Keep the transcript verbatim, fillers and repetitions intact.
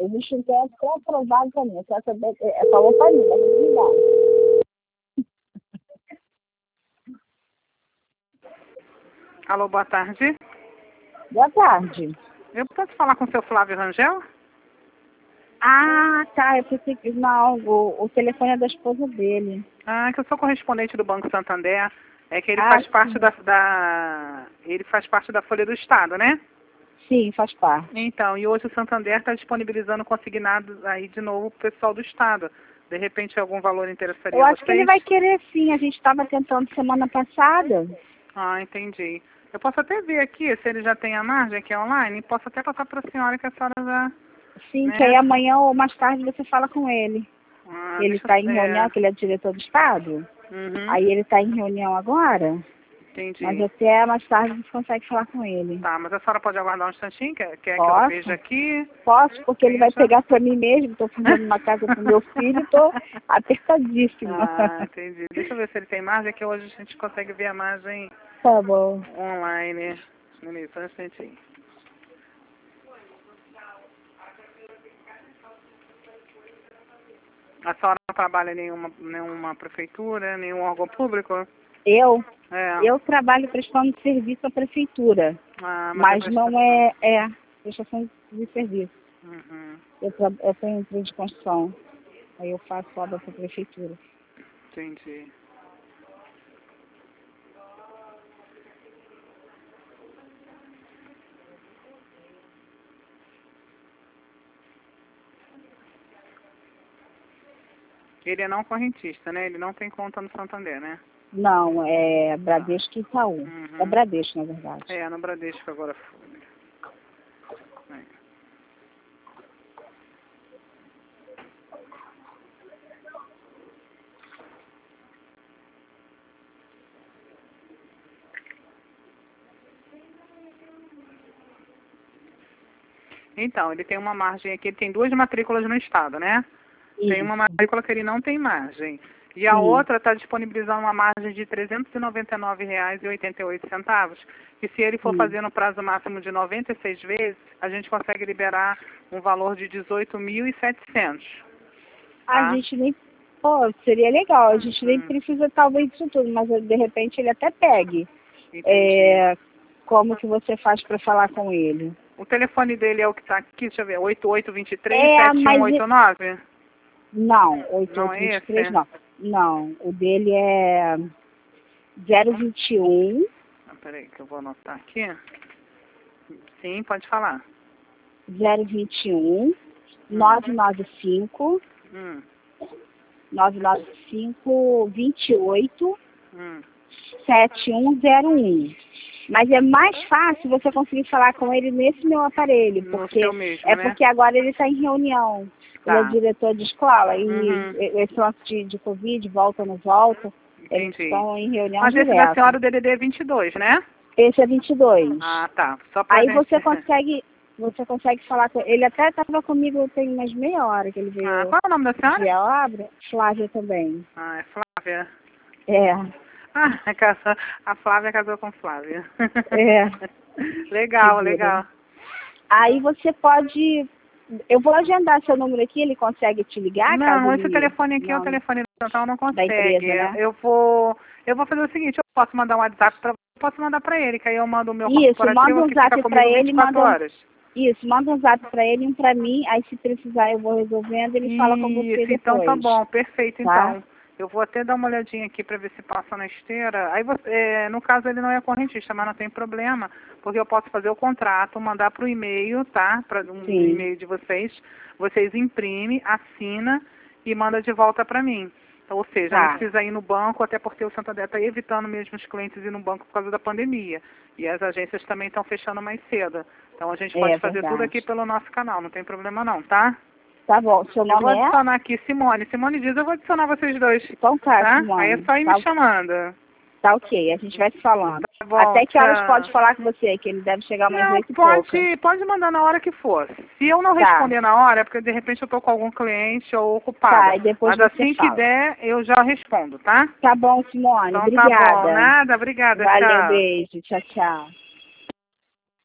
existe um crédito que é aprovado para mim. Só saber, é, é falou para mim, mas não dá. Alô, boa tarde. Boa tarde. Eu posso falar com o seu Flávio Rangel? Ah, tá. Eu pensei que. Não, o, o telefone é da esposa dele. Ah, que eu sou correspondente do Banco Santander. É que ele Ah, faz parte sim. da, da. Ele faz parte da Folha do Estado, né? Sim, faz parte. Então, e hoje o Santander está disponibilizando consignados aí de novo pro pessoal do Estado. De repente, algum valor interessaria Eu a acho que ele vocês? vai querer sim. A gente estava tentando semana passada. Ah, entendi. Eu posso até ver aqui se ele já tem a margem aqui online. Posso até passar para a senhora que a senhora já, Sim, que aí né? amanhã ou mais tarde você fala com ele. Ah, Ele deixa está em eu... reunião, É. que ele é diretor do Estado. Uhum, Aí ele está em reunião agora. Mas entendi. até mais tarde você consegue falar com ele. Tá, mas a senhora pode aguardar um instantinho? Quer, quer que eu veja Posso? aqui? Posso, porque ele vai Veja. pegar para mim mesmo. Estou fazendo uma casa para o meu filho e estou apertadíssima. Ah, entendi. Deixa eu ver se ele tem margem, que hoje a gente consegue ver a margem Tá bom. online. Beleza, um instantinho. A senhora não trabalha em nenhuma, nenhuma prefeitura, nenhum órgão público? Eu, É. eu trabalho prestando serviço à prefeitura, Ah, mas, mas é não prestação. é, é prestação de serviço. Uhum, Eu, tra- eu tenho empresa de construção, aí eu faço obra para a prefeitura. entendi. Ele é não correntista, né? Ele não tem conta no Santander, né? Não, é Bradesco e Itaú. É Uhum. Bradesco, na verdade. É, no Bradesco agora foi. É. Então, ele tem uma margem aqui, ele tem duas matrículas no estado, né? Tem uma Isso, matrícula que ele não tem margem. E a sim. outra está disponibilizando uma margem de trezentos e noventa e nove reais e oitenta e oito centavos. E se ele for Sim. fazer no prazo máximo de noventa e seis vezes, a gente consegue liberar um valor de dezoito mil e setecentos. A Tá? gente nem. Pô, seria legal. A gente nem Hum, precisa talvez disso tudo, mas de repente ele até pegue. entendi. É, como que você faz para falar com ele? O telefone dele é o que está aqui, deixa eu ver, oito oito dois três, É, sete um mas. oito nove? Não, oito Não oito é dois três esse? não. Não, o dele é zero vinte e um, Ah, peraí, que eu vou anotar aqui. Sim, pode falar. zero vinte e um, Hum. nove nove cinco, Hum, nove nove cinco, vinte e oito, hum. sete um zero um. Mas é mais fácil você conseguir falar com ele nesse meu aparelho, No porque seu mesmo, é né? porque agora ele está em reunião. Ele é Tá. diretor de escola e Uhum, esse lance de, de Covid, volta, não volta, eles entendi. estão em reunião Mas esse da direta. senhora, o D D D é vinte e dois, né? Esse é vinte e dois. Ah, tá. Só pra Aí gente... você consegue, você consegue falar com ele. Até estava comigo tem umas meia hora que ele Ah, veio qual é o nome da senhora? ver a obra. Flávia também. Ah, é Flávia. É, Ah, é casa- a Flávia casou com Flávia. é, Legal, figura. legal. Aí você pode. Eu vou agendar seu número aqui, ele consegue te ligar caso Não, esse ele. telefone aqui é o Não, telefone do Natal, não da consegue. empresa, né? Eu vou, eu vou fazer o seguinte, eu posso mandar um WhatsApp para posso mandar para ele, que aí eu mando o meu Isso, manda corporativo um que fica zap pra comigo vinte ele, e quatro manda um. horas. Isso, manda um zap pra ele e um pra mim, aí se precisar eu vou resolvendo, ele fala com você Isso, então tá depois, bom, perfeito tá? então. Eu vou até dar uma olhadinha aqui para ver se passa na esteira. Aí você, é, no caso ele não é correntista, mas não tem problema, porque eu posso fazer o contrato, mandar para o e-mail, tá? Para um Sim, e-mail de vocês. Vocês imprimem, assina e manda de volta para mim. Então, ou seja, não tá. precisa ir no banco, até porque o Santander está evitando mesmo os clientes ir no banco por causa da pandemia. E as agências também estão fechando mais cedo. Então a gente pode É fazer tudo aqui verdade. pelo nosso canal, não tem problema não, tá? Tá bom, seu Eu vou nome é? adicionar aqui Simone. Simone diz, eu vou adicionar vocês dois, Então tá, tá? Aí é Simone. só ir me Tá, chamando. tá ok, a gente vai se falando. Tá bom, Até que horas tchau. pode falar com você? Que ele deve chegar umas Não, oito e pouca. pode, pode mandar na hora que for. Se eu não Tá, responder na hora, é porque de repente eu tô com algum cliente ou ocupada. tá, e depois Mas você assim que fala. der, eu já respondo, tá? Tá bom, Simone, Então tá bom. obrigada. Nada, obrigada, Valeu, tchau. beijo, tchau, tchau.